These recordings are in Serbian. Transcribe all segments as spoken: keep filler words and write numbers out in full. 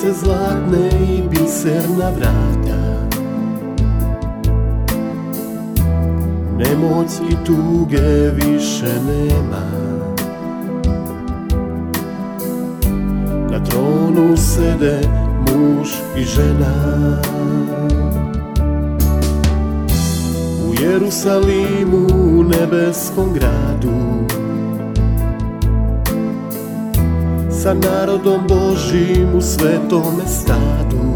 se zlatne i biserna vrata, nemoć i tuge više nema. Na tronu sede muž i žena, u Jerusalimu, nebeskom gradu, sa narodom Božim u svetome stadu.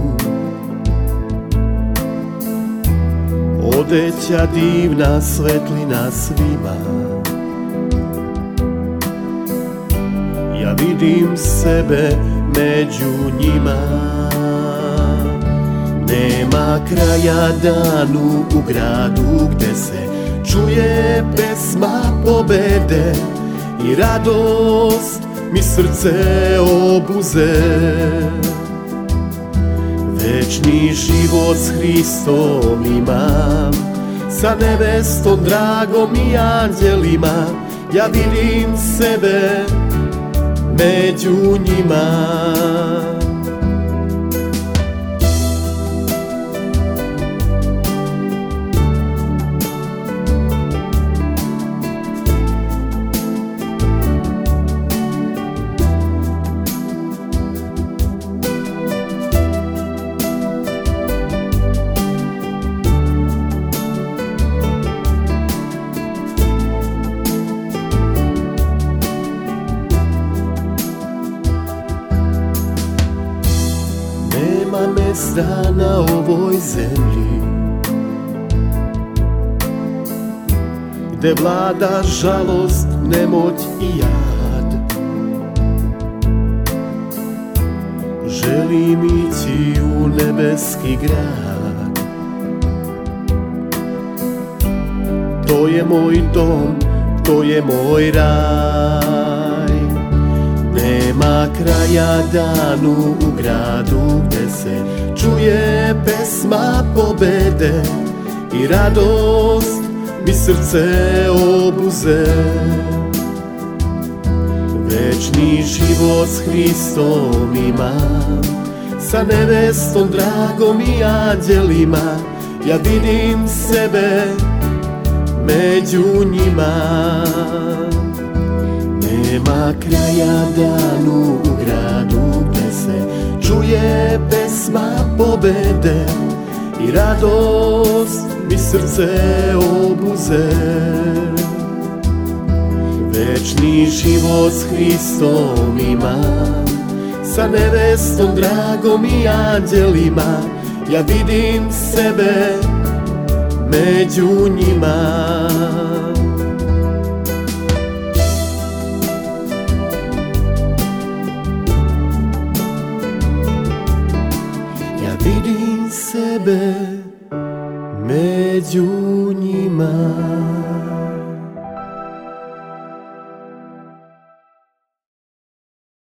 Odeća divna, svetlina svima, ja vidim sebe među njima. Nema kraja danu u gradu gde se čuje pesma pobede i radost mi srce obuze. Večni život s Hristom imam, sa nevestom dragom i anđelima, ja vidim sebe među njima. Nema mesta na ovoj zemlji gde vlada žalost, nemoć i jad. Želim ići u nebeski grad, to je moj dom, to je moj raj. Nema kraja danu u gradu gde se čuje pesma pobede i radost mi srce obuze. Večni život s Hristom imam, sa nevestom dragom i anđelima, ja vidim sebe među njima. Nema kraja danu u gradu gde se čuje pesma pobede i radost mi srce obuze. Večni život s Hristom imam, sa nevestom dragom i anđelima, ja vidim sebe među njima. Vidim sebe među njima.